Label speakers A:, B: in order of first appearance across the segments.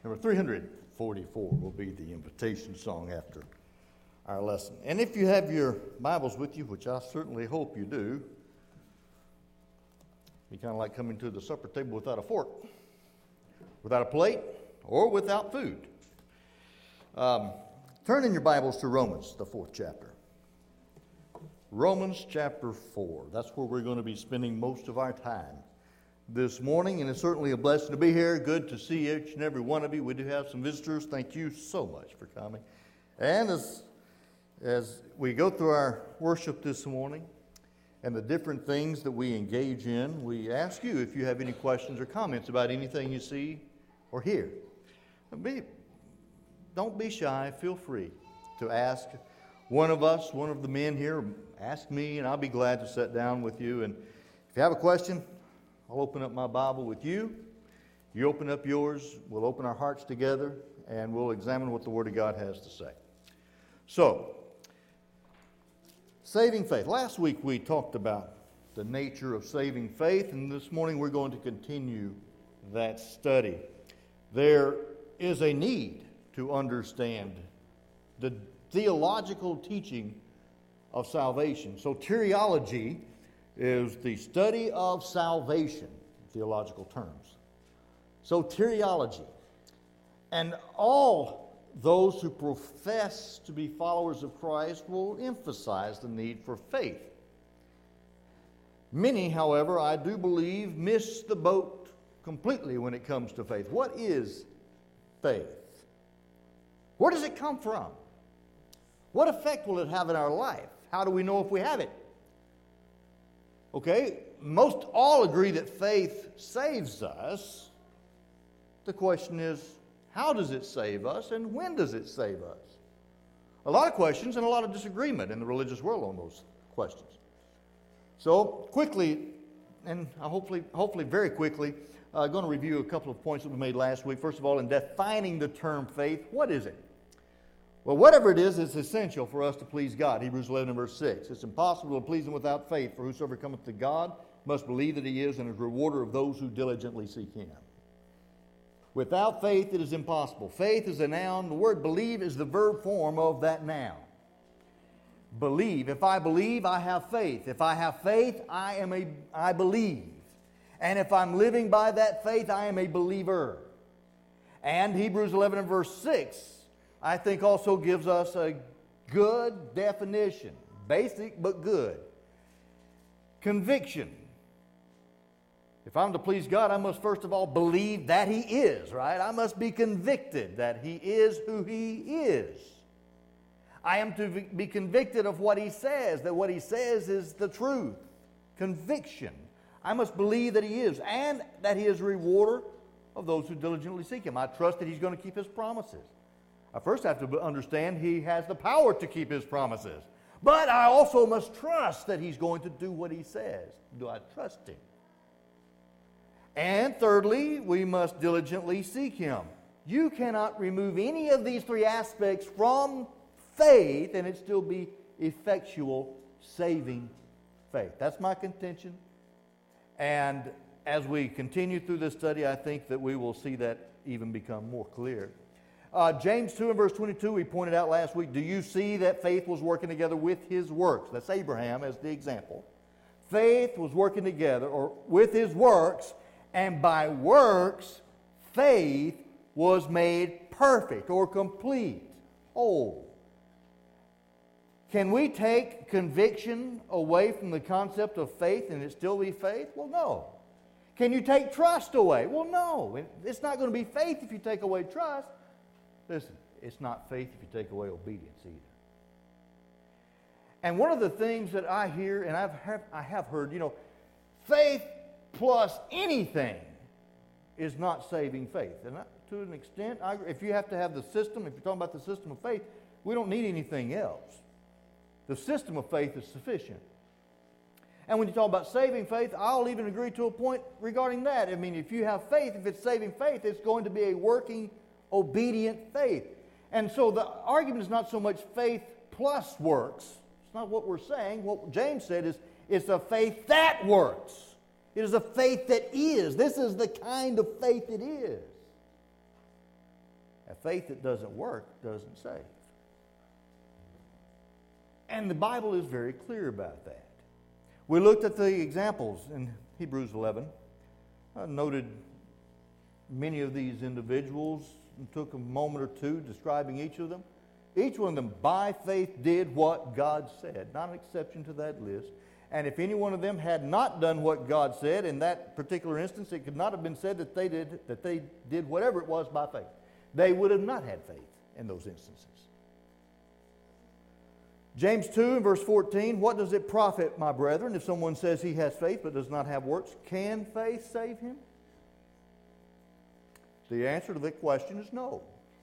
A: Number 344 will be the invitation song after our lesson. And if you have your Bibles with you, which I certainly hope you do, be kind of like coming to the supper table without a fork, without a plate, or without food. Turn in your Bibles to Romans, the 4th chapter. Romans chapter 4. That's where we're going to be spending most of our time this morning, and it's certainly a blessing to be here. Good to see each and every one of you. We do have some visitors. Thank you so much for coming. And as we go through our worship this morning and the different things that we engage in, we ask you if you have any questions or comments about anything you see or hear. Don't be shy. Feel free to ask one of us, one of the men here. Ask me, and I'll be glad to sit down with you. And if you have a question, I'll open up my Bible with you. You open up yours. We'll open our hearts together, and we'll examine what the Word of God has to say. So, saving faith. Last week we talked about the nature of saving faith, and this morning we're going to continue that study. There is a need to understand the theological teaching of salvation. Soteriology is the study of salvation, theological terms. Soteriology. And all those who profess to be followers of Christ will emphasize the need for faith. Many, however, I do believe, miss the boat completely when it comes to faith. What is faith? Where does it come from? What effect will it have in our life? How do we know if we have it? Okay, most all agree that faith saves us. The question is, how does it save us and when does it save us? A lot of questions and a lot of disagreement in the religious world on those questions. So quickly, and hopefully very quickly, I'm going to review a couple of points that we made last week. First of all, in defining the term faith, what is it? Well, whatever it is, it's essential for us to please God. Hebrews 11 and verse 6. It's impossible to please Him without faith, for whosoever cometh to God must believe that He is and is a rewarder of those who diligently seek Him. Without faith, it is impossible. Faith is a noun. The word believe is the verb form of that noun. Believe. If I believe, I have faith. If I have faith, I believe. And if I'm living by that faith, I am a believer. And Hebrews 11 and verse 6, I think also gives us a good definition. Basic, but good. Conviction. If I'm to please God, I must first of all believe that He is, right? I must be convicted that He is who He is. I am to be convicted of what He says, that what He says is the truth. Conviction. I must believe that He is, and that He is a rewarder of those who diligently seek Him. I trust that He's going to keep His promises. I first have to understand He has the power to keep His promises. But I also must trust that He's going to do what He says. Do I trust Him? And thirdly, we must diligently seek Him. You cannot remove any of these three aspects from faith and it still be effectual saving faith. That's my contention. And as we continue through this study, I think that we will see that even become more clear. James 2 and verse 22, we pointed out last week, do you see that faith was working together with his works? That's Abraham as the example. Faith was working together or with his works, and by works, faith was made perfect or complete, whole. Can we take conviction away from the concept of faith and it still be faith? Well, no. Can you take trust away? Well, no. It's not going to be faith if you take away trust. Listen, it's not faith if you take away obedience either. And one of the things that I hear, and I have heard, faith plus anything is not saving faith. And to an extent, if you have to have the system, if you're talking about the system of faith, we don't need anything else. The system of faith is sufficient. And when you talk about saving faith, I'll even agree to a point regarding that. I mean, if you have faith, if it's saving faith, it's going to be a working, obedient faith. And so the argument is not so much faith plus works. It's not what we're saying. What James said is it's a faith that works. It is a faith that is. This is the kind of faith it is. A faith that doesn't work doesn't save. And the Bible is very clear about that. We looked at the examples in Hebrews 11. I noted many of these individuals and took a moment or two describing each of them. Each one of them, by faith, did what God said. Not an exception to that list. And if any one of them had not done what God said, in that particular instance, it could not have been said that they did whatever it was by faith. They would have not had faith in those instances. James 2 and verse 14, what does it profit, my brethren, if someone says he has faith but does not have works? Can faith save him? The answer to that question is no.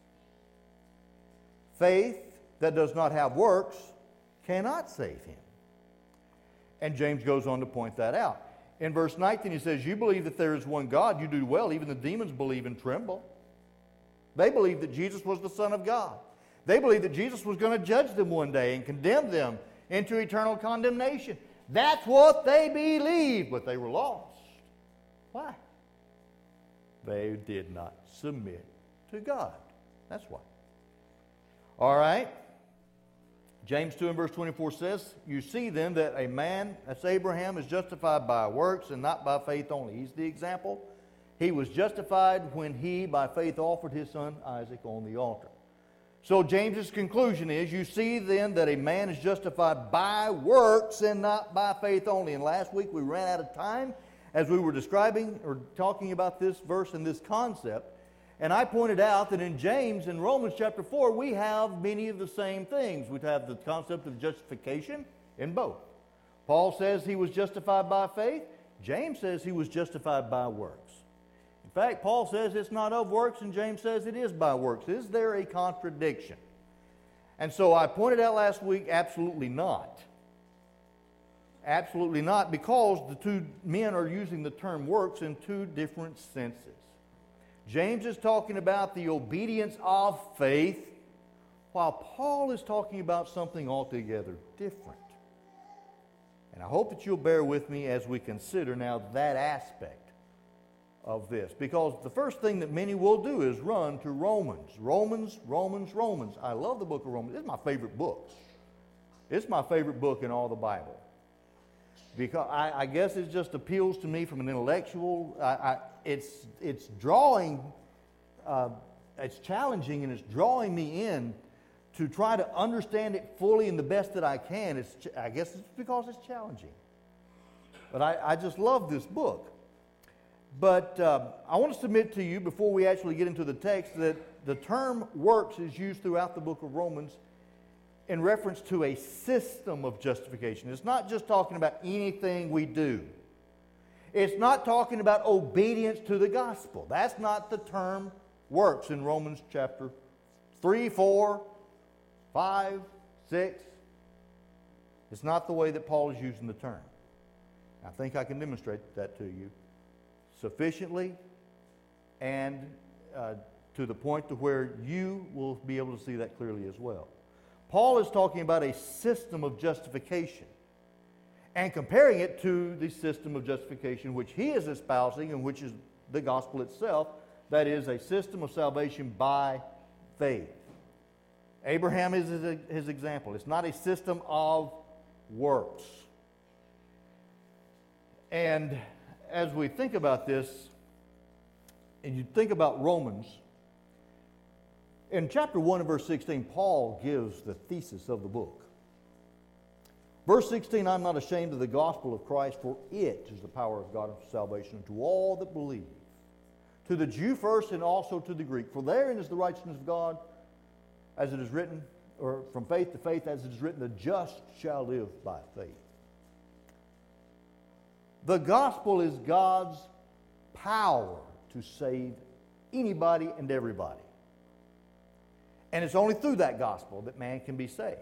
A: Faith that does not have works cannot save him. And James goes on to point that out. In verse 19 he says, you believe that there is one God, you do well, even the demons believe and tremble. They believe that Jesus was the Son of God. They believed that Jesus was going to judge them one day and condemn them into eternal condemnation. That's what they believed, but they were lost. Why? They did not submit to God. That's why. All right. James 2 and verse 24 says, you see then that a man, that's Abraham, is justified by works and not by faith only. He's the example. He was justified when he, by faith, offered his son Isaac on the altar. So James's conclusion is, you see then that a man is justified by works and not by faith only. And last week we ran out of time as we were describing or talking about this verse and this concept. And I pointed out that in James and Romans chapter 4, we have many of the same things. We have the concept of justification in both. Paul says he was justified by faith. James says he was justified by works. In fact, Paul says it's not of works, and James says it is by works. Is there a contradiction? And so I pointed out last week, absolutely not. Absolutely not, because the two men are using the term works in two different senses. James is talking about the obedience of faith, while Paul is talking about something altogether different. And I hope that you'll bear with me as we consider now that aspect of this. Because the first thing that many will do is run to Romans. Romans. I love the book of Romans. It's my favorite book. It's my favorite book in all the Bible. Because I guess it just appeals to me from an intellectual. It's drawing, it's challenging, and it's drawing me in to try to understand it fully and the best that I can. I guess it's because it's challenging. But I just love this book. But I want to submit to you, before we actually get into the text, that the term works is used throughout the book of Romans in reference to a system of justification. It's not just talking about anything we do. It's not talking about obedience to the gospel. That's not the term works in Romans chapter 3, 4, 5, 6. It's not the way that Paul is using the term. I think I can demonstrate that to you sufficiently and to the point to where you will be able to see that clearly as well. Paul is talking about a system of justification and comparing it to the system of justification which he is espousing and which is the gospel itself, that is a system of salvation by faith. Abraham is his example. It's not a system of works. And as we think about this, and you think about Romans, in chapter 1 and verse 16, Paul gives the thesis of the book. Verse 16, I'm not ashamed of the gospel of Christ, for it is the power of God unto salvation to all that believe, to the Jew first and also to the Greek. For therein is the righteousness of God, as it is written, or from faith to faith, as it is written, the just shall live by faith. The gospel is God's power to save anybody and everybody. And it's only through that gospel that man can be saved.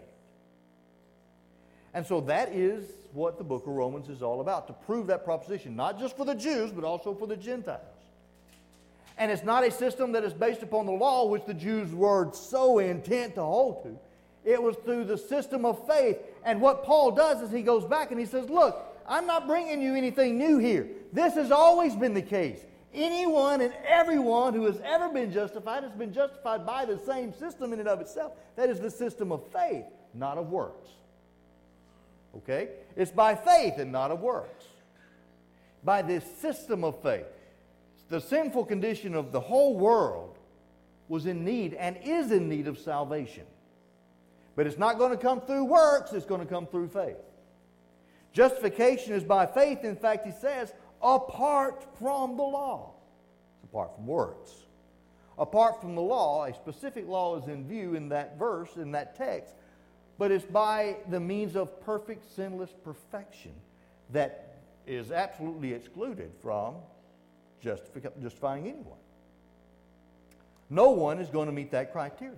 A: And so that is what the book of Romans is all about, to prove that proposition, not just for the Jews, but also for the Gentiles. And it's not a system that is based upon the law, which the Jews were so intent to hold to. It was through the system of faith. And what Paul does is he goes back and he says, look, I'm not bringing you anything new here. This has always been the case. Anyone and everyone who has ever been justified has been justified by the same system in and of itself. That is the system of faith, not of works. Okay? It's by faith and not of works. By this system of faith. The sinful condition of the whole world was in need and is in need of salvation. But it's not going to come through works, it's going to come through faith. Justification is by faith. In fact, he says, apart from the law. It's apart from works. Apart from the law, a specific law is in view in that verse, in that text, but it's by the means of perfect, sinless perfection that is absolutely excluded from justifying anyone. No one is going to meet that criteria.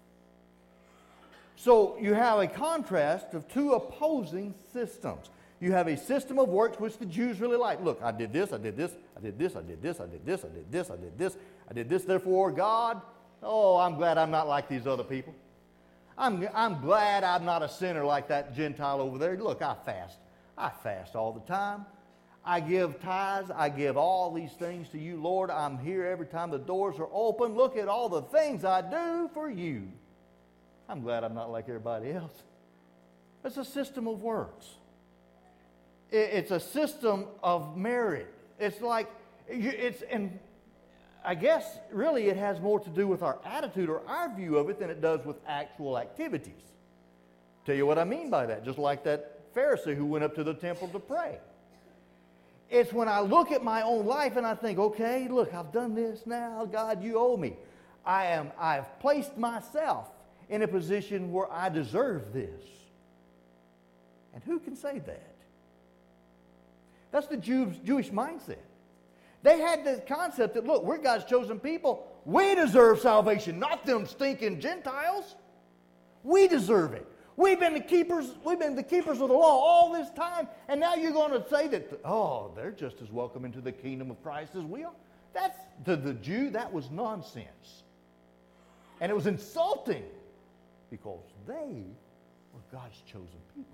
A: So you have a contrast of two opposing systems. You have a system of works which the Jews really like. Look, I did this, I did this, I did this, I did this, I did this, I did this, I did this, I did this, therefore God, oh, I'm glad I'm not like these other people. I'm glad I'm not a sinner like that Gentile over there. Look, I fast. I fast all the time. I give tithes. I give all these things to you, Lord. I'm here every time the doors are open. Look at all the things I do for you. I'm glad I'm not like everybody else. It's a system of works. It's a system of merit. It's like, and I guess really it has more to do with our attitude or our view of it than it does with actual activities. Tell you what I mean by that. Just like that Pharisee who went up to the temple to pray. It's when I look at my own life and I think, okay, look, I've done this now. God, you owe me. I've placed myself in a position where I deserve this. And who can say that? That's the Jewish mindset. They had this concept that, look, we're God's chosen people. We deserve salvation, not them stinking Gentiles. We deserve it. We've been the keepers of the law all this time, and now you're going to say that, oh, they're just as welcome into the kingdom of Christ as we are. That's, to the Jew, that was nonsense. And it was insulting because they were God's chosen people.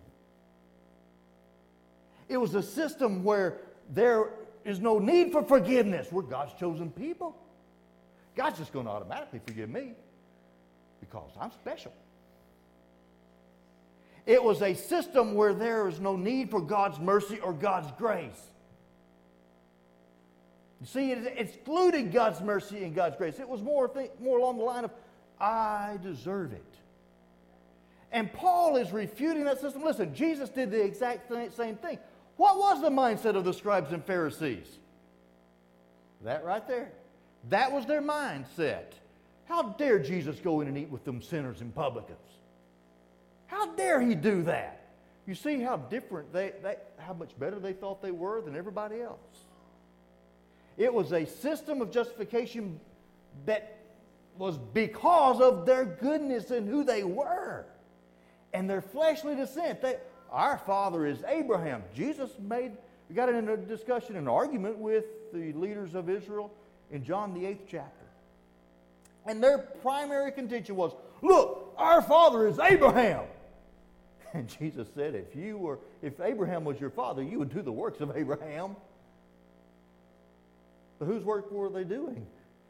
A: It was a system where there is no need for forgiveness. We're God's chosen people. God's just going to automatically forgive me because I'm special. It was a system where there is no need for God's mercy or God's grace. You see, it excluded God's mercy and God's grace. It was more along the line of, I deserve it. And Paul is refuting that system. Listen, Jesus did the exact same thing. What was the mindset of the scribes and Pharisees? That right there. That was their mindset. How dare Jesus go in and eat with them sinners and publicans? How dare he do that? You see how different how much better they thought they were than everybody else. It was a system of justification that was because of their goodness and who they were and their fleshly descent. Our father is Abraham. Jesus got in a discussion, an argument with the leaders of Israel in John the 8th chapter. And their primary contention was, look, our father is Abraham. And Jesus said, if Abraham was your father, you would do the works of Abraham. But whose work were they doing?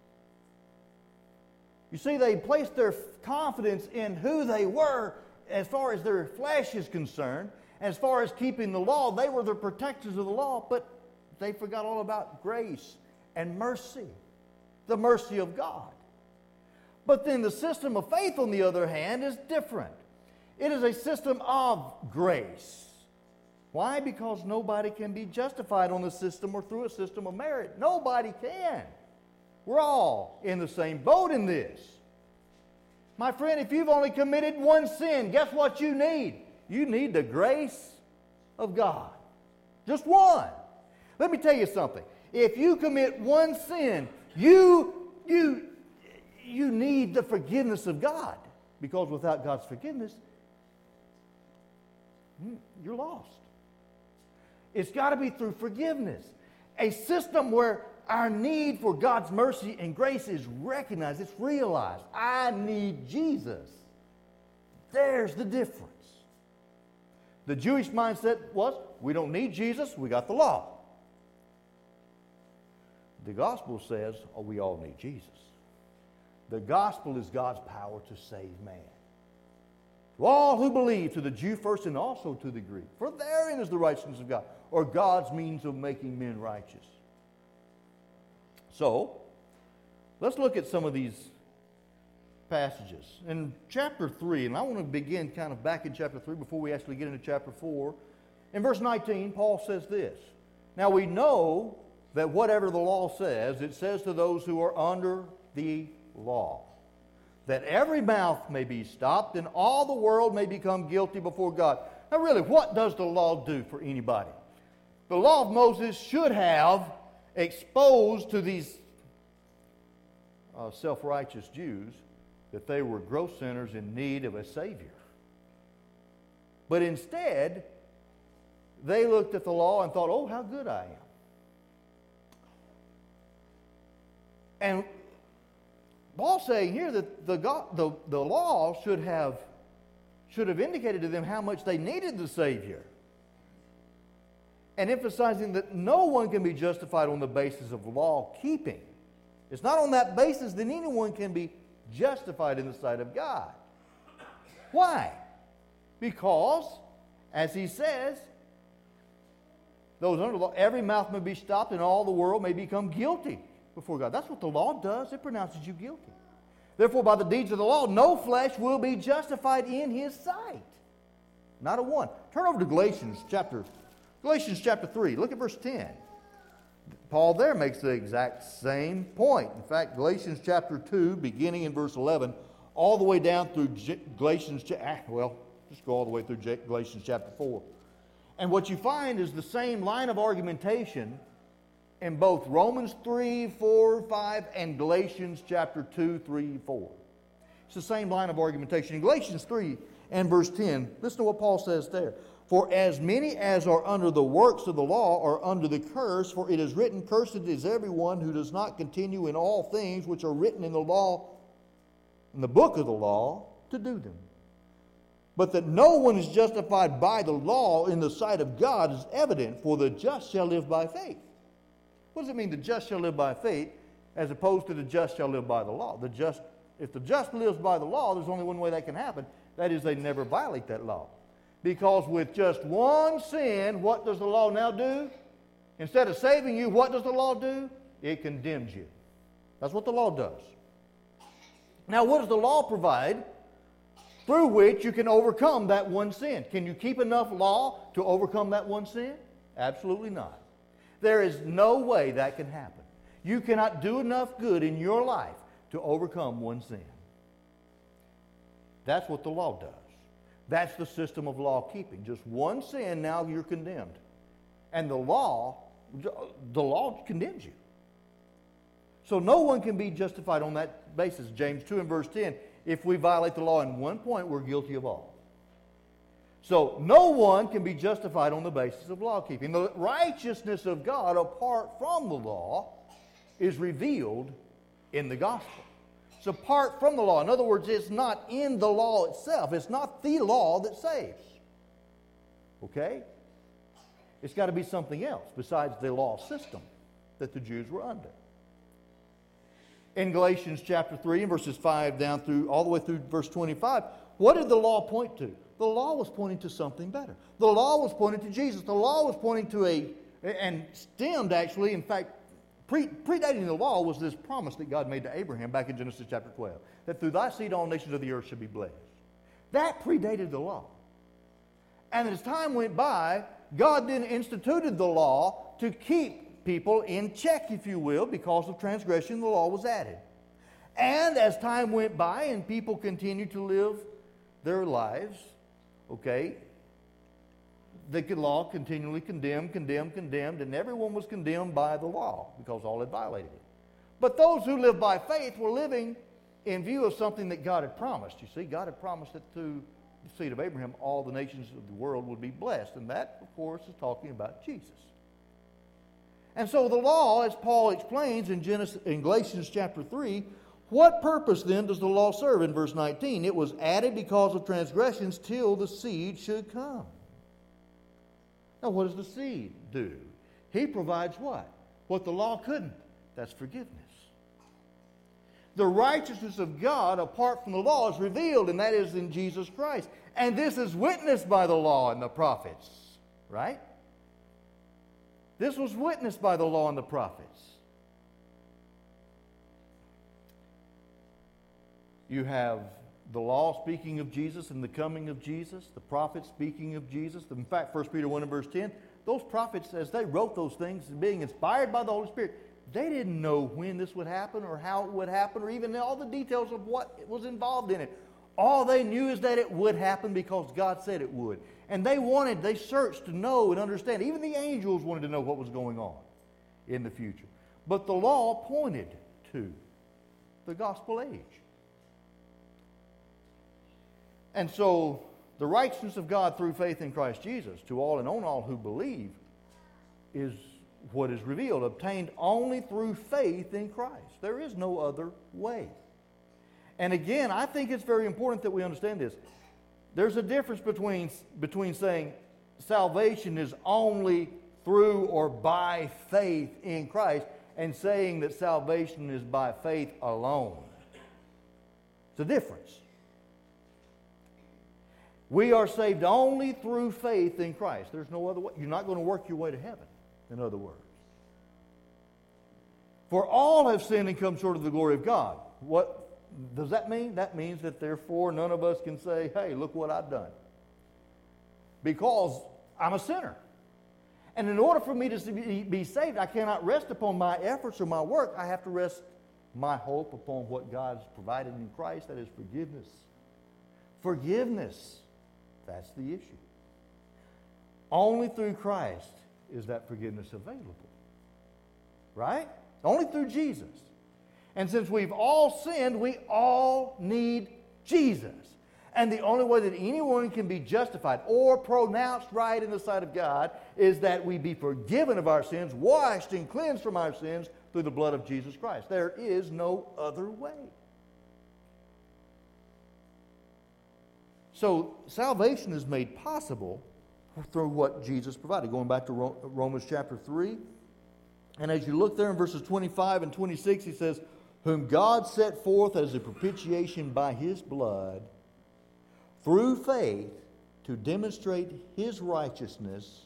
A: You see, they placed their confidence in who they were as far as their flesh is concerned. As far as keeping the law, they were the protectors of the law, but they forgot all about grace and mercy, the mercy of God. But then the system of faith, on the other hand, is different. It is a system of grace. Why? Because nobody can be justified on the system or through a system of merit. Nobody can. We're all in the same boat in this. My friend, if you've only committed one sin, guess what you need? You need the grace of God. Just one. Let me tell you something. If you commit one sin, you need the forgiveness of God. Because without God's forgiveness, you're lost. It's got to be through forgiveness. A system where our need for God's mercy and grace is recognized, it's realized. I need Jesus. There's the difference. The Jewish mindset was, we don't need Jesus, we got the law. The gospel says, oh, we all need Jesus. The gospel is God's power to save man. To all who believe, to the Jew first and also to the Greek. For therein is the righteousness of God, or God's means of making men righteous. So, let's look at some of these passages. In chapter 3, and I want to begin kind of back in chapter 3 before we actually get into chapter 4. In verse 19, Paul says this, now we know that whatever the law says, it says to those who are under the law, that every mouth may be stopped and all the world may become guilty before God. Now really, what does the law do for anybody? The law of Moses should have exposed to these self-righteous Jews that they were gross sinners in need of a Savior. But instead, they looked at the law and thought, oh, how good I am. And Paul's saying here that the law should have indicated to them how much they needed the Savior. And emphasizing that no one can be justified on the basis of law keeping. It's not on that basis that anyone can be justified in the sight of God. Why? Because, as he says, those under the law, every mouth may be stopped and all the world may become guilty before God. That's what the law does. It pronounces you guilty. Therefore, by the deeds of the law, no flesh will be justified in his sight. Not a one. Turn over to Galatians chapter 3. Look at verse 10. Paul there makes the exact same point. In fact, Galatians chapter 2, beginning in verse 11, all the way down through Galatians, just go all the way through Galatians chapter 4. And what you find is the same line of argumentation in both Romans 3, 4, 5, and Galatians chapter 2, 3, 4. It's the same line of argumentation. In Galatians 3 and verse 10, listen to what Paul says there. For as many as are under the works of the law are under the curse, for it is written, cursed is everyone who does not continue in all things which are written in the law, in the book of the law, to do them. But that no one is justified by the law in the sight of God is evident, for the just shall live by faith. What does it mean, the just shall live by faith, as opposed to the just shall live by the law? If the just lives by the law, there's only one way that can happen. That is, they never violate that law. Because with just one sin, what does the law now do? Instead of saving you, what does the law do? It condemns you. That's what the law does. Now, what does the law provide through which you can overcome that one sin? Can you keep enough law to overcome that one sin? Absolutely not. There is no way that can happen. You cannot do enough good in your life to overcome one sin. That's what the law does. That's the system of law keeping. Just one sin, now you're condemned. And the law condemns you. So no one can be justified on that basis. James 2 and verse 10, if we violate the law in one point, we're guilty of all. So no one can be justified on the basis of law keeping. The righteousness of God apart from the law is revealed in the gospel. It's apart from the law. In other words, it's not in the law itself. It's not the law that saves. Okay? It's got to be something else besides the law system that the Jews were under. In Galatians chapter 3 and verses 5 down through all the way through verse 25, what did the law point to? The law was pointing to something better. The law was pointing to Jesus. The law was pointing to and stemmed actually, in fact, predating the law was this promise that God made to Abraham back in Genesis chapter 12, that through thy seed all nations of the earth should be blessed. That predated the law. And as time went by, God then instituted the law to keep people in check, if you will, because of transgression, the law was added. And as time went by and people continued to live their lives, okay, the law continually condemned, and everyone was condemned by the law because all had violated it. But those who lived by faith were living in view of something that God had promised. You see, God had promised that through the seed of Abraham, all the nations of the world would be blessed. And that, of course, is talking about Jesus. And so the law, as Paul explains in Galatians chapter 3, what purpose then does the law serve? In verse 19, it was added because of transgressions till the seed should come. Now, what does the seed do? He provides what? What the law couldn't. That's forgiveness. The righteousness of God apart from the law is revealed, and that is in Jesus Christ. And this is witnessed by the law and the prophets, right? This was witnessed by the law and the prophets. You have the law speaking of Jesus and the coming of Jesus, the prophets speaking of Jesus. In fact, 1 Peter 1 and verse 10, those prophets, as they wrote those things, being inspired by the Holy Spirit, they didn't know when this would happen or how it would happen or even all the details of what was involved in it. All they knew is that it would happen because God said it would. And they searched to know and understand. Even the angels wanted to know what was going on in the future. But the law pointed to the gospel age. And so the righteousness of God through faith in Christ Jesus to all and on all who believe is what is revealed, obtained only through faith in Christ. There is no other way. And again, I think it's very important that we understand this. There's a difference between saying salvation is only through or by faith in Christ and saying that salvation is by faith alone. It's a difference. We are saved only through faith in Christ. There's no other way. You're not going to work your way to heaven, in other words. For all have sinned and come short of the glory of God. What does that mean? That means that therefore none of us can say, hey, look what I've done. Because I'm a sinner. And in order for me to be saved, I cannot rest upon my efforts or my work. I have to rest my hope upon what God's provided in Christ. That is forgiveness. Forgiveness. That's the issue. Only through Christ is that forgiveness available. Right? Only through Jesus. And since we've all sinned, we all need Jesus. And the only way that anyone can be justified or pronounced right in the sight of God is that we be forgiven of our sins, washed and cleansed from our sins through the blood of Jesus Christ. There is no other way. So salvation is made possible through what Jesus provided. Going back to Romans chapter 3. And as you look there in verses 25 and 26, he says, whom God set forth as a propitiation by his blood, through faith, to demonstrate his righteousness,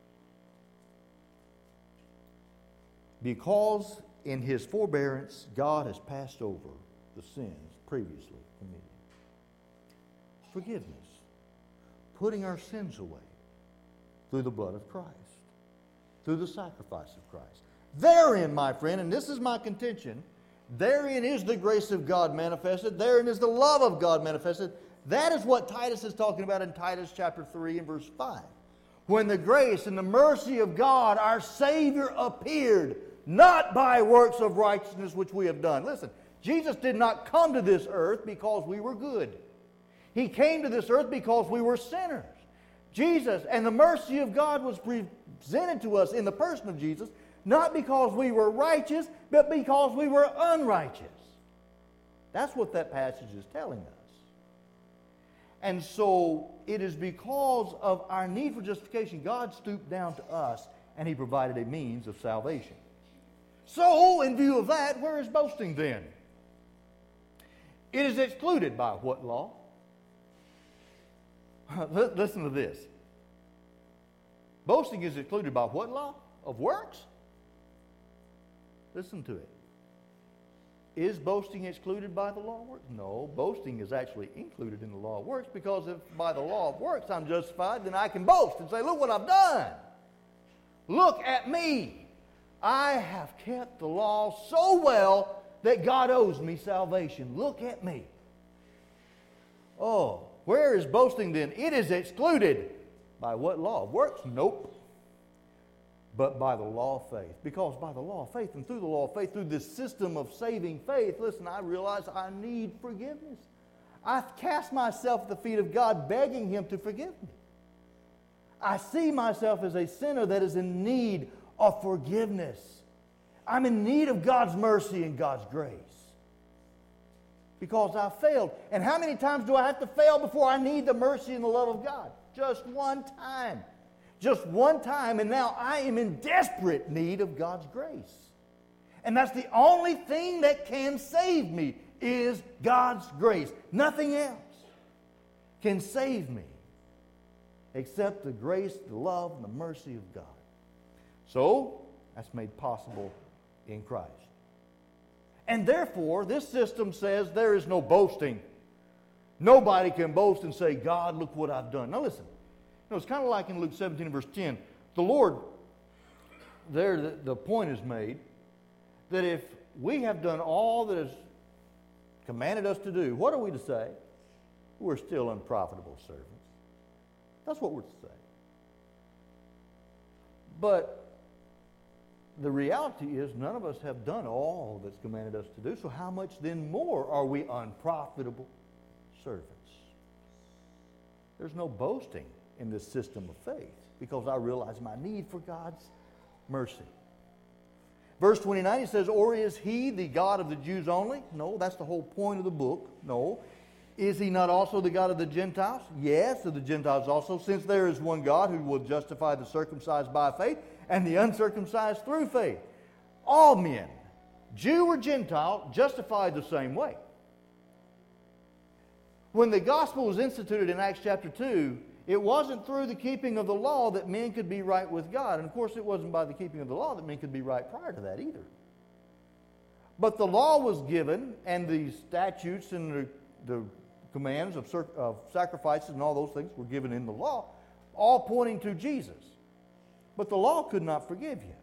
A: because in his forbearance God has passed over the sins previously committed. Forgiveness. Putting our sins away through the blood of Christ. Through the sacrifice of Christ. Therein, my friend, and this is my contention, therein is the grace of God manifested. Therein is the love of God manifested. That is what Titus is talking about in Titus chapter 3 and verse 5. When the grace and the mercy of God, our Savior, appeared, not by works of righteousness which we have done. Listen, Jesus did not come to this earth because we were good. He came to this earth because we were sinners. Jesus and the mercy of God was presented to us in the person of Jesus, not because we were righteous, but because we were unrighteous. That's what that passage is telling us. And so it is because of our need for justification, God stooped down to us and he provided a means of salvation. So, in view of that, where is boasting then? It is excluded by what law? Listen to this. Boasting is excluded by what law? Of works? Listen to it. Is boasting excluded by the law of works? No, boasting is actually included in the law of works, because if by the law of works I'm justified, then I can boast and say, look what I've done. Look at me. I have kept the law so well that God owes me salvation. Look at me. Oh, where is boasting then? It is excluded. By what law? Works? Nope. But by the law of faith. Because by the law of faith and through the law of faith, through this system of saving faith, listen, I realize I need forgiveness. I cast myself at the feet of God, begging him to forgive me. I see myself as a sinner that is in need of forgiveness. I'm in need of God's mercy and God's grace. Because I failed. And how many times do I have to fail before I need the mercy and the love of God? Just one time. Just one time, and now I am in desperate need of God's grace. And that's the only thing that can save me is God's grace. Nothing else can save me except the grace, the love, and the mercy of God. So, that's made possible in Christ. And therefore, this system says there is no boasting. Nobody can boast and say, God, look what I've done. Now listen, it's kind of like in Luke 17 verse 10. The Lord, there the point is made that if we have done all that is commanded us to do, what are we to say? We're still unprofitable servants. That's what we're to say. But the reality is none of us have done all that's commanded us to do, so how much then more are we unprofitable servants? There's no boasting in this system of faith because I realize my need for God's mercy. Verse 29, he says, or is he the God of the Jews only? No, that's the whole point of the book. No. Is he not also the God of the Gentiles? Yes, of the Gentiles also, since there is one God who will justify the circumcised by faith and the uncircumcised through faith. All men, Jew or Gentile, justified the same way. When the gospel was instituted in Acts chapter 2, it wasn't through the keeping of the law that men could be right with God. And of course, it wasn't by the keeping of the law that men could be right prior to that either. But the law was given, and the statutes and the commands of sacrifices and all those things were given in the law, all pointing to Jesus. But the law could not forgive you.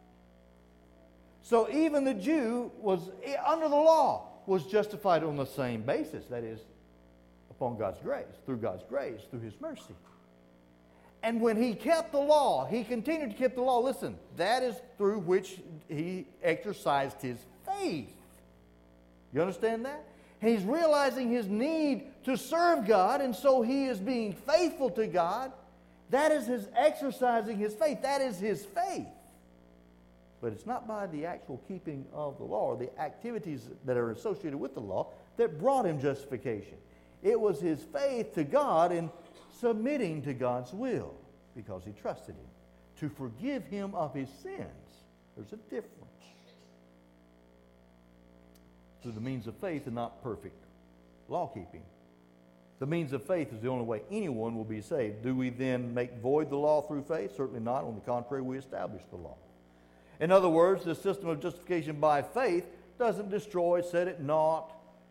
A: So even the Jew was under the law was justified on the same basis, that is, upon God's grace, through His mercy. And when he kept the law, he continued to keep the law. Listen, that is through which he exercised his faith. You understand that? He's realizing his need to serve God, and so he is being faithful to God. That is his exercising his faith. That is his faith. But it's not by the actual keeping of the law or the activities that are associated with the law that brought him justification. It was his faith to God in submitting to God's will because he trusted Him to forgive him of his sins. There's a difference. Through the means of faith and not perfect law-keeping. The means of faith is the only way anyone will be saved. Do we then make void the law through faith? Certainly not. On the contrary, we establish the law. In other words, the system of justification by faith doesn't destroy, set at naught,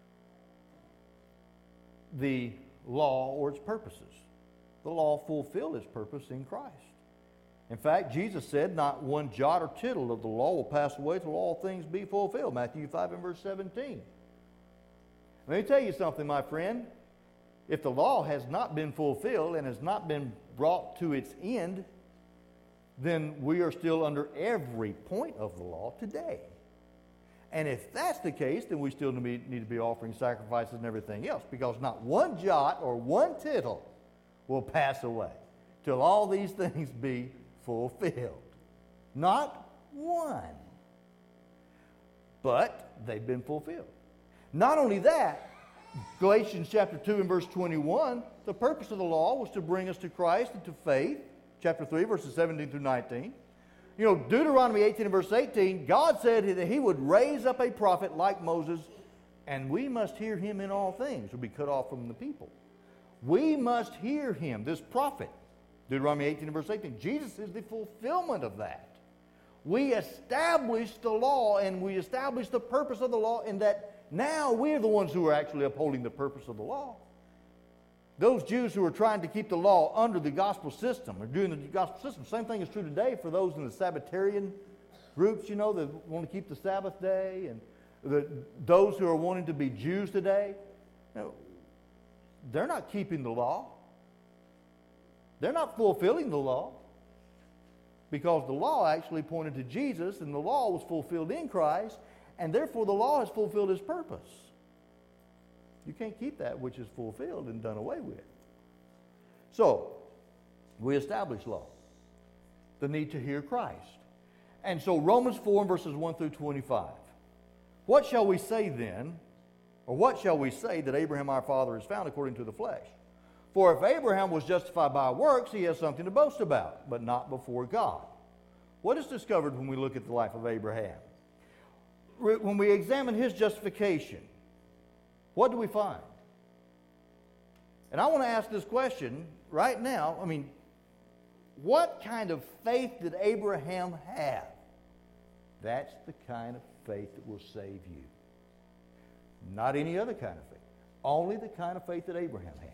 A: the law or its purposes. The law fulfilled its purpose in Christ. In fact, Jesus said, not one jot or tittle of the law will pass away till all things be fulfilled. Matthew 5 and verse 17. Let me tell you something, my friend. If the law has not been fulfilled and has not been brought to its end, then we are still under every point of the law today. And if that's the case, then we still need to be offering sacrifices and everything else, because not one jot or one tittle will pass away till all these things be fulfilled. Not one. But they've been fulfilled. Not only that, Galatians chapter 2 and verse 21, the purpose of the law was to bring us to Christ and to faith. Chapter 3, verses 17 through 19. You know, Deuteronomy 18 and verse 18, God said that He would raise up a prophet like Moses, and we must hear him in all things, or be cut off from the people. We must hear him, this prophet. Deuteronomy 18 and verse 18. Jesus is the fulfillment of that. We establish the law, and we establish the purpose of the law in that now we're the ones who are actually upholding the purpose of the law. Those Jews who are trying to keep the law under the gospel system, or doing the gospel system, same thing is true today for those in the Sabbatarian groups, you know, that want to keep the Sabbath day, and those who are wanting to be Jews today. You know, they're not keeping the law. They're not fulfilling the law, because the law actually pointed to Jesus, and the law was fulfilled in Christ, and therefore the law has fulfilled its purpose. You can't keep that which is fulfilled and done away with. So, we establish law. The need to hear Christ. And so Romans 4 verses 1 through 25. What shall we say then, or what shall we say that Abraham our father is found according to the flesh? For if Abraham was justified by works, he has something to boast about, but not before God. What is discovered when we look at the life of Abraham? when we examine his justification, what do we find? And I want to ask this question right now. I mean, what kind of faith did Abraham have? That's the kind of faith that will save you. Not any other kind of faith. Only the kind of faith that Abraham had.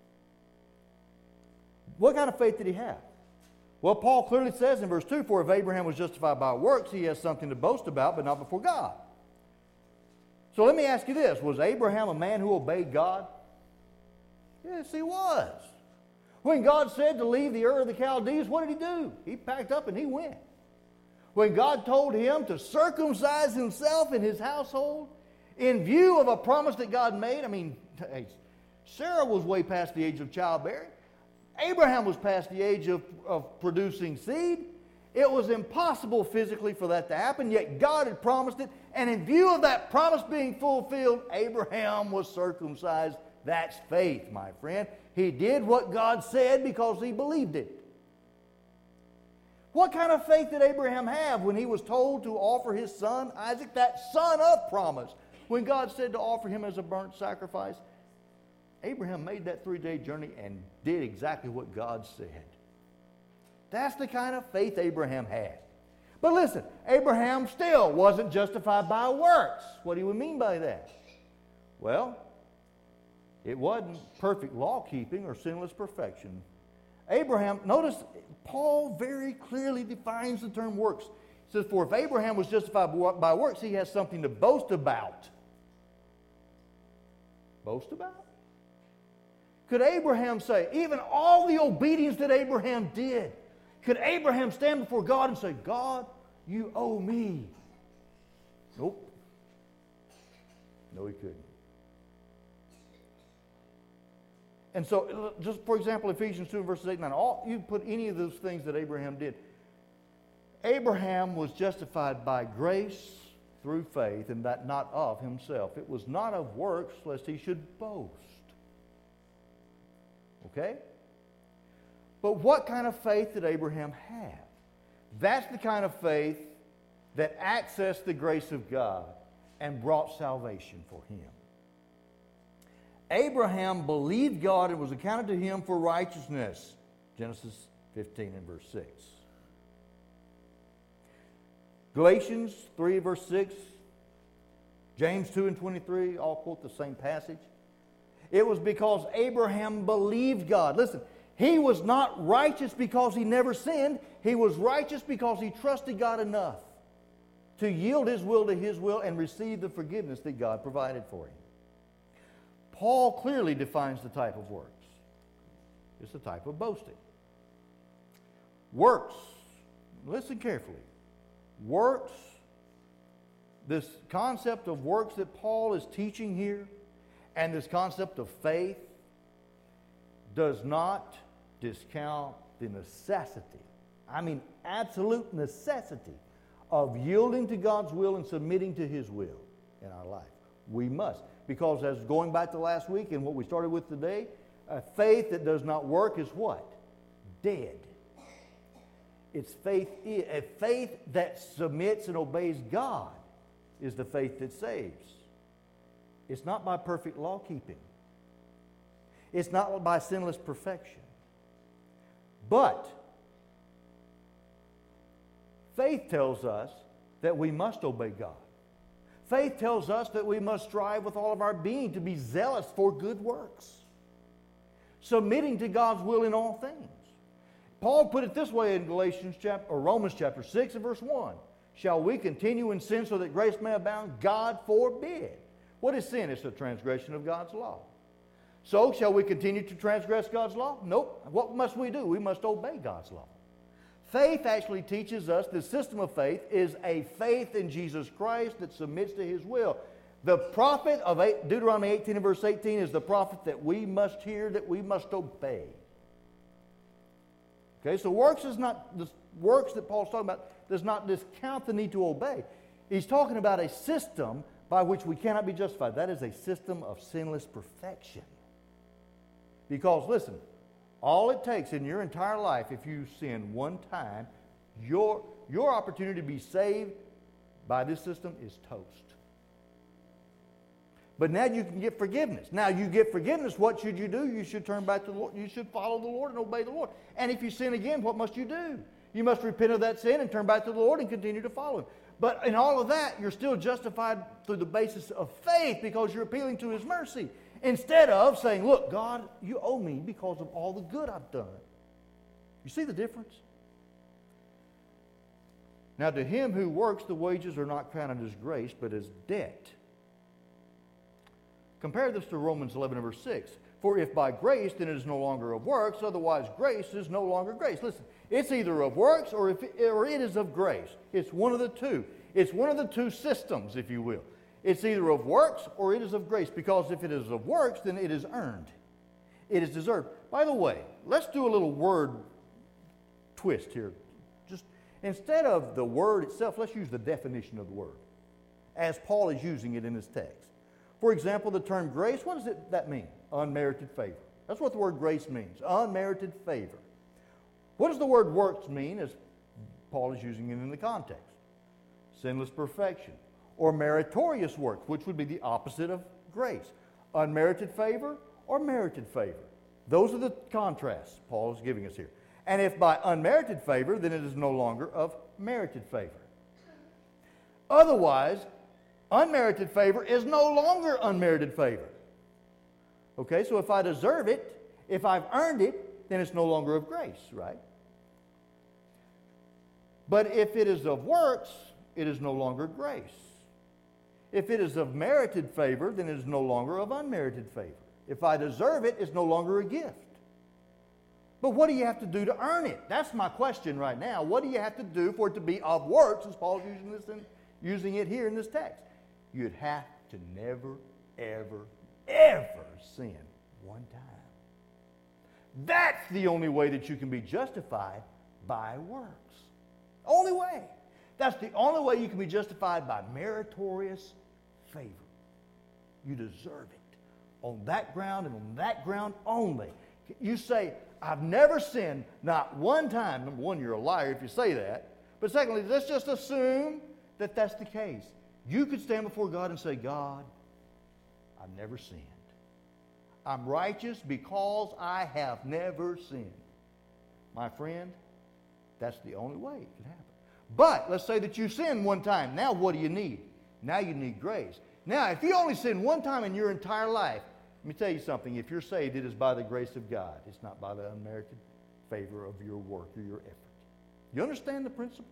A: What kind of faith did he have? Well, Paul clearly says in verse 2, for if Abraham was justified by works, he has something to boast about, but not before God. So let me ask you this. Was Abraham a man who obeyed God? Yes, he was. When God said to leave the Ur of the Chaldees, what did he do? He packed up and he went. When God told him to circumcise himself and his household in view of a promise that God made, I mean, Sarah was way past the age of childbearing. Abraham was past the age of producing seed. It was impossible physically for that to happen, yet God had promised it. And in view of that promise being fulfilled, Abraham was circumcised. That's faith, my friend. He did what God said because he believed it. What kind of faith did Abraham have when he was told to offer his son, Isaac, that son of promise? When God said to offer him as a burnt sacrifice, Abraham made that 3-day journey and did exactly what God said. That's the kind of faith Abraham had. But listen, Abraham still wasn't justified by works. What do you mean by that? Well, it wasn't perfect law-keeping or sinless perfection. Abraham, notice, Paul very clearly defines the term works. He says, for if Abraham was justified by works, he has something to boast about. Boast about? Could Abraham say, even all the obedience that Abraham did, could Abraham stand before God and say, God, you owe me? Nope. No, he couldn't. And so, just for example, Ephesians 2 verses 8 and 9, you put any of those things that Abraham did. Abraham was justified by grace through faith, and that not of himself. It was not of works, lest he should boast. Okay? But what kind of faith did Abraham have? That's the kind of faith that accessed the grace of God and brought salvation for him. Abraham believed God and was accounted to him for righteousness. Genesis 15 and verse 6. Galatians 3 verse 6. James 2 and 23 all quote the same passage. It was because Abraham believed God. Listen, he was not righteous because he never sinned. He was righteous because he trusted God enough to yield his will to his will and receive the forgiveness that God provided for him. Paul clearly defines the type of works. It's the type of boasting. Works, listen carefully. Works, this concept of works that Paul is teaching here, and this concept of faith, does not discount the necessity, I mean absolute necessity, of yielding to God's will and submitting to his will in our life. We must. Because as going back to last week and what we started with today, a faith that does not work is what? Dead. It's faith, a faith that submits and obeys God is the faith that saves. It's not by perfect law keeping. It's not by sinless perfection. But faith tells us that we must obey God. Faith tells us that we must strive with all of our being to be zealous for good works, submitting to God's will in all things. Paul put it this way in Romans chapter 6 and verse 1. Shall we continue in sin so that grace may abound? God forbid. What is sin? It's the transgression of God's law. So, shall we continue to transgress God's law? Nope. What must we do? We must obey God's law. Faith actually teaches us, the system of faith is a faith in Jesus Christ that submits to his will. The prophet of Deuteronomy 18 and verse 18 is the prophet that we must hear, that we must obey. Okay, so works is not, the works that Paul's talking about does not discount the need to obey. He's talking about a system by which we cannot be justified. That is a system of sinless perfection. Because, listen, all it takes in your entire life, if you sin one time, your opportunity to be saved by this system is toast. But now you can get forgiveness. Now you get forgiveness, what should you do? You should turn back to the Lord. You should follow the Lord and obey the Lord. And if you sin again, what must you do? You must repent of that sin and turn back to the Lord and continue to follow Him. But in all of that, you're still justified through the basis of faith because you're appealing to His mercy. Instead of saying, look, God, you owe me because of all the good I've done. You see the difference? Now to him who works, the wages are not counted as grace, but as debt. Compare this to Romans 11 and verse 6. For if by grace, then it is no longer of works, otherwise grace is no longer grace. Listen, it's either of works or it is of grace. It's one of the two. It's one of the two systems, if you will. It's either of works or it is of grace, because if it is of works, then it is earned. It is deserved. By the way, let's do a little word twist here. Just instead of the word itself, let's use the definition of the word as Paul is using it in his text. For example, the term grace, what does that mean? Unmerited favor. That's what the word grace means, unmerited favor. What does the word works mean as Paul is using it in the context? Sinless perfection, or meritorious works, which would be the opposite of grace. Unmerited favor or merited favor. Those are the contrasts Paul is giving us here. And if by unmerited favor, then it is no longer of merited favor. Otherwise, unmerited favor is no longer unmerited favor. Okay, so if I deserve it, if I've earned it, then it's no longer of grace, right? But if it is of works, it is no longer grace. If it is of merited favor, then it is no longer of unmerited favor. If I deserve it, it's no longer a gift. But what do you have to do to earn it? That's my question right now. What do you have to do for it to be of works, as Paul's using it here in this text? You'd have to never, ever, ever sin one time. That's the only way that you can be justified by works. Only way. That's the only way you can be justified by meritorious favor. You deserve it. On that ground and on that ground only. You say, I've never sinned, not one time. Number one, you're a liar if you say that. But secondly, let's just assume that that's the case. You could stand before God and say, God, I've never sinned. I'm righteous because I have never sinned. My friend, that's the only way it can happen. But let's say that you sinned one time. Now what do you need? Now you need grace. Now, if you only sin one time in your entire life, let me tell you something. If you're saved, it is by the grace of God. It's not by the unmerited favor of your work or your effort. You understand the principle?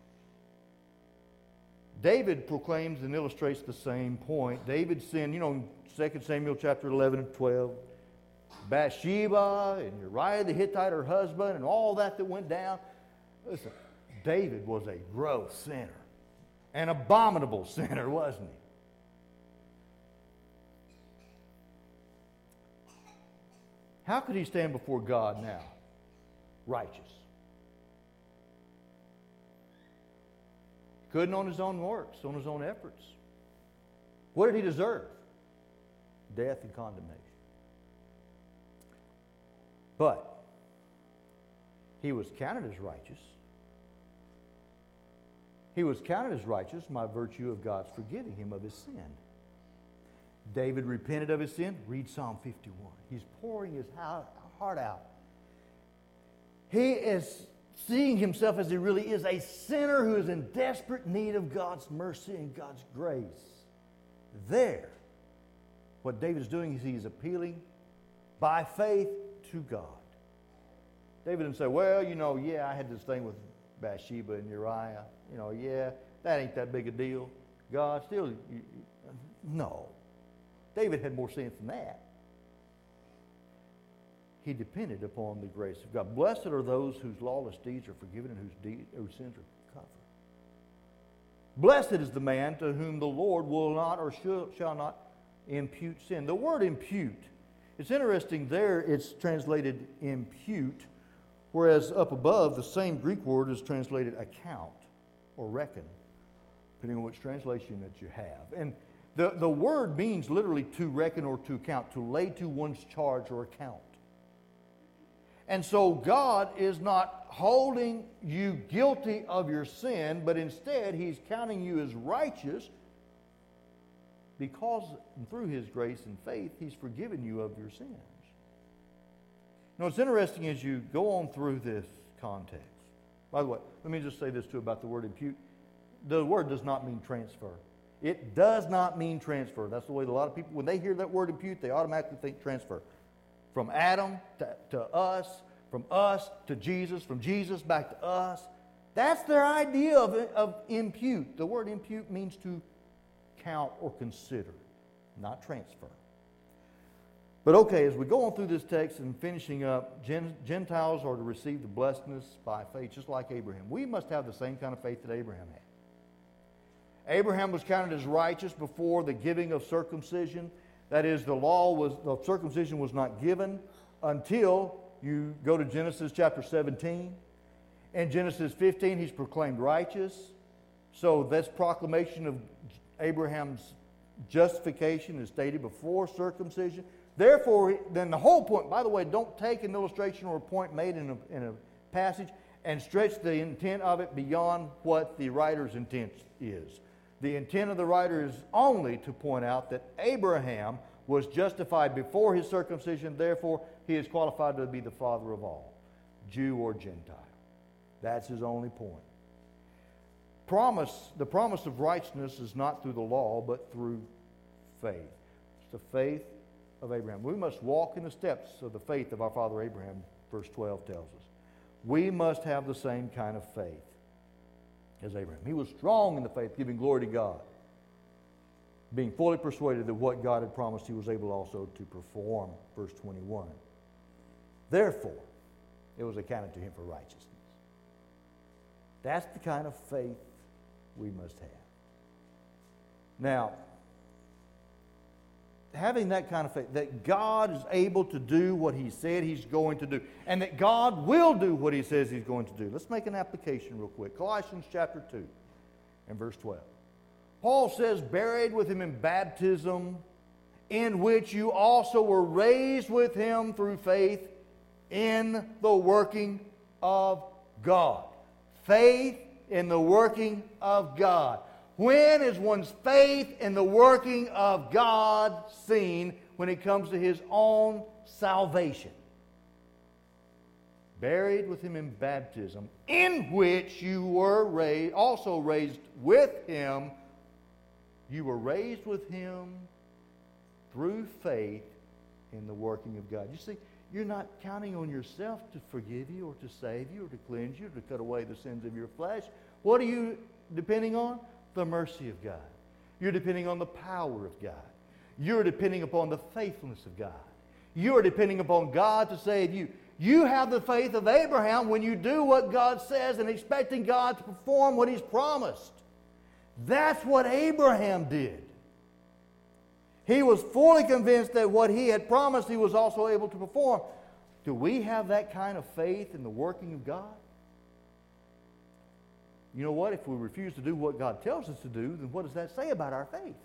A: David proclaims and illustrates the same point. David sinned, 2 Samuel chapter 11 and 12. Bathsheba and Uriah the Hittite, her husband, and all that went down. Listen, David was a gross sinner. An abominable sinner, wasn't he? How could he stand before God now? Righteous. Couldn't on his own works, on his own efforts. What did he deserve? Death and condemnation. But he was counted as righteous. He was counted as righteous by virtue of God's forgiving him of his sin. David repented of his sin. Read Psalm 51. He's pouring his heart out. He is seeing himself as he really is, a sinner who is in desperate need of God's mercy and God's grace. There, what David is doing is he's appealing by faith to God. David didn't say, well, I had this thing with Bathsheba and Uriah. That ain't that big a deal. God, still, no. David had more sense than that. He depended upon the grace of God. Blessed are those whose lawless deeds are forgiven and whose sins are covered. Blessed is the man to whom the Lord will not or shall not impute sin. The word impute, it's interesting there, it's translated impute, whereas up above, the same Greek word is translated account or reckon, depending on which translation that you have. And the word means literally to reckon or to count, to lay to one's charge or account. And so God is not holding you guilty of your sin, but instead He's counting you as righteous because through His grace and faith, He's forgiven you of your sins. Now, it's interesting as you go on through this context. By the way, let me just say this too about the word impute. The word does not mean transfer. It does not mean transfer. That's the way a lot of people, when they hear that word impute, they automatically think transfer. From Adam to us, from us to Jesus, from Jesus back to us. That's their idea of impute. The word impute means to count or consider, not transfer. But okay, as we go on through this text and finishing up, Gentiles are to receive the blessedness by faith, just like Abraham. We must have the same kind of faith that Abraham had. Abraham was counted as righteous before the giving of circumcision. That is, the circumcision was not given until you go to Genesis chapter 17. In Genesis 15, he's proclaimed righteous. So this proclamation of Abraham's justification is stated before circumcision. Therefore, then the whole point, by the way, don't take an illustration or a point made in a passage and stretch the intent of it beyond what the writer's intent is. The intent of the writer is only to point out that Abraham was justified before his circumcision, therefore he is qualified to be the father of all, Jew or Gentile. That's his only point. The promise of righteousness is not through the law, but through faith. It's the faith of Abraham. We must walk in the steps of the faith of our father Abraham, verse 12 tells us. We must have the same kind of faith as Abraham. He was strong in the faith, giving glory to God, being fully persuaded that what God had promised he was able also to perform, verse 21. Therefore, it was accounted to him for righteousness. That's the kind of faith we must have. Now, having that kind of faith, that God is able to do what He said He's going to do, and that God will do what He says He's going to do. Let's make an application real quick. Colossians chapter 2 and verse 12. Paul says, buried with Him in baptism, in which you also were raised with Him through faith in the working of God. Faith in the working of God. When is one's faith in the working of God seen when it comes to his own salvation? Buried with Him in baptism, in which you were also raised with Him. You were raised with Him through faith in the working of God. You see, you're not counting on yourself to forgive you or to save you or to cleanse you or to cut away the sins of your flesh. What are you depending on? The mercy of God. You're depending on the power of God. You're depending upon the faithfulness of God. You're depending upon God to save you. You have the faith of Abraham when you do what God says and expecting God to perform what He's promised. That's what Abraham did. He was fully convinced that what he had promised he was also able to perform. Do we have that kind of faith in the working of God? You know what? If we refuse to do what God tells us to do, then what does that say about our faith?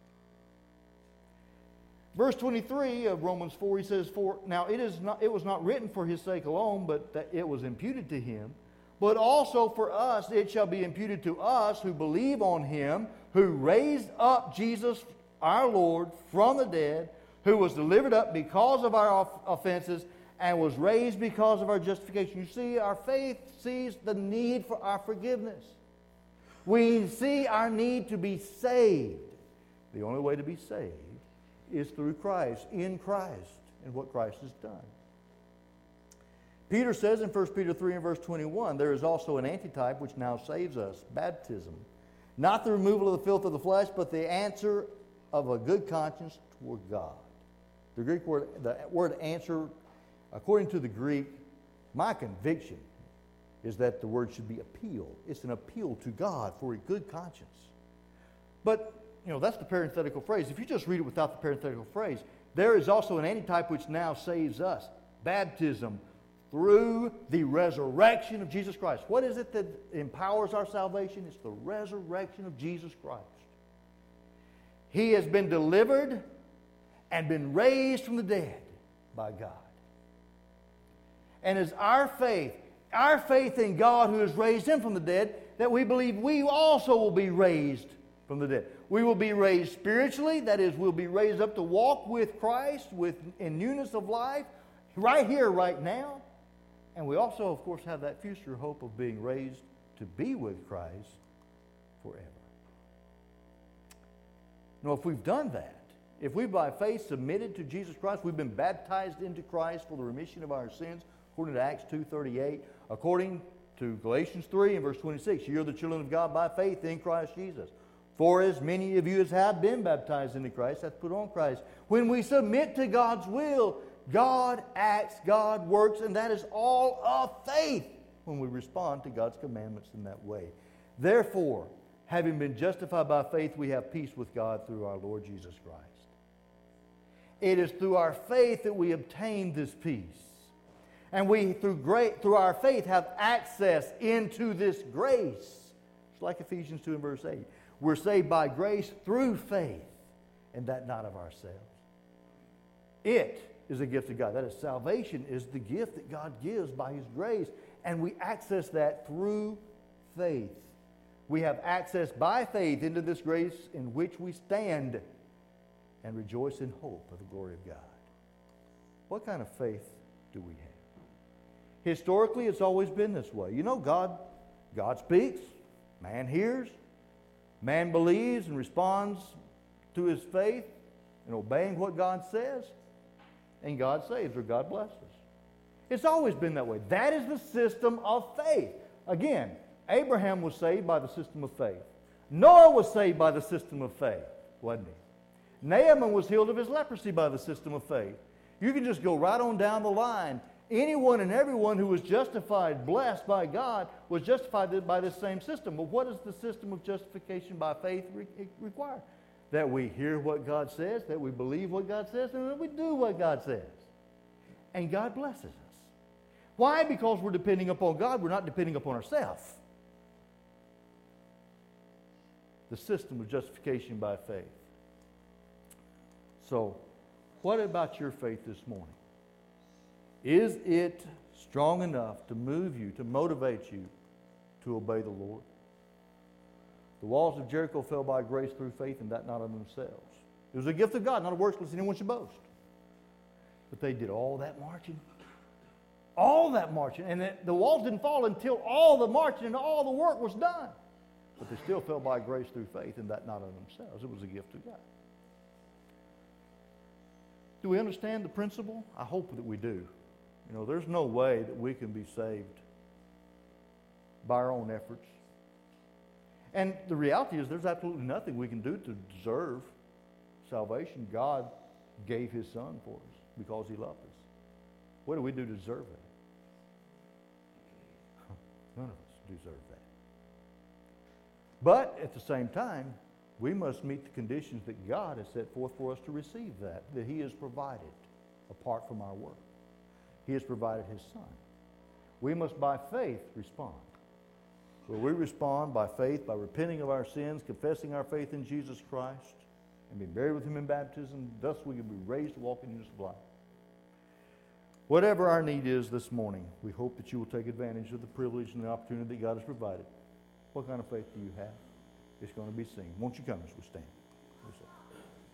A: Verse 23 of Romans 4, he says, now it was not written for his sake alone, but that it was imputed to him. But also for us it shall be imputed to us who believe on Him, who raised up Jesus our Lord from the dead, who was delivered up because of our offenses and was raised because of our justification. You see, our faith sees the need for our forgiveness. We see our need to be saved. The only way to be saved is through Christ, in Christ, and what Christ has done. Peter says in 1 Peter 3 and verse 21, there is also an antitype which now saves us, baptism. Not the removal of the filth of the flesh, but the answer of a good conscience toward God. The word answer, according to the Greek, my conviction is that the word should be appeal. It's an appeal to God for a good conscience. But, that's the parenthetical phrase. If you just read it without the parenthetical phrase, there is also an antitype which now saves us, baptism, through the resurrection of Jesus Christ. What is it that empowers our salvation? It's the resurrection of Jesus Christ. He has been delivered and been raised from the dead by God. And it's our faith in God who has raised him from the dead, that we believe we also will be raised from the dead. We will be raised spiritually, that is, we'll be raised up to walk with Christ in newness of life, right here, right now. And we also, of course, have that future hope of being raised to be with Christ forever. Now, if we've done that, if we by faith submitted to Jesus Christ, we've been baptized into Christ for the remission of our sins, according to Acts 2:38, according to Galatians 3 and verse 26, you're the children of God by faith in Christ Jesus. For as many of you as have been baptized into Christ hath put on Christ. When we submit to God's will, God acts, God works, and that is all of faith when we respond to God's commandments in that way. Therefore, having been justified by faith, we have peace with God through our Lord Jesus Christ. It is through our faith that we obtain this peace. And we, through our faith, have access into this grace. It's like Ephesians 2 and verse 8. We're saved by grace through faith, and that not of ourselves. It is a gift of God. That is, salvation is the gift that God gives by His grace, and we access that through faith. We have access by faith into this grace in which we stand and rejoice in hope of the glory of God. What kind of faith do we have? Historically, it's always been this way. You know, God speaks, man hears, man believes and responds to his faith in obeying what God says, and God saves or God blesses. It's always been that way. That is the system of faith. Again, Abraham was saved by the system of faith. Noah was saved by the system of faith, wasn't he? Naaman was healed of his leprosy by the system of faith. You can just go right on down the line. Anyone and everyone who was justified, blessed by God, was justified by this same system. But what does the system of justification by faith require? That we hear what God says, that we believe what God says, and that we do what God says. And God blesses us. Why? Because we're depending upon God. We're not depending upon ourselves. The system of justification by faith. So, what about your faith this morning? Is it strong enough to move you, to motivate you to obey the Lord? The walls of Jericho fell by grace through faith, and that not of themselves. It was a gift of God, not a works, lest anyone should boast. But they did all that marching. All that marching. And the walls didn't fall until all the marching and all the work was done. But they still fell by grace through faith, and that not of themselves. It was a gift of God. Do we understand the principle? I hope that we do. You know, there's no way that we can be saved by our own efforts. And the reality is there's absolutely nothing we can do to deserve salvation. God gave His Son for us because He loved us. What do we do to deserve that? None of us deserve that. But at the same time, we must meet the conditions that God has set forth for us to receive that He has provided apart from our work. He has provided His Son. We must by faith respond. So we respond by faith, by repenting of our sins, confessing our faith in Jesus Christ, and being buried with Him in baptism. Thus we can be raised to walk in newness of life. Whatever our need is this morning, we hope that you will take advantage of the privilege and the opportunity that God has provided. What kind of faith do you have? It's going to be seen. Won't you come as we stand?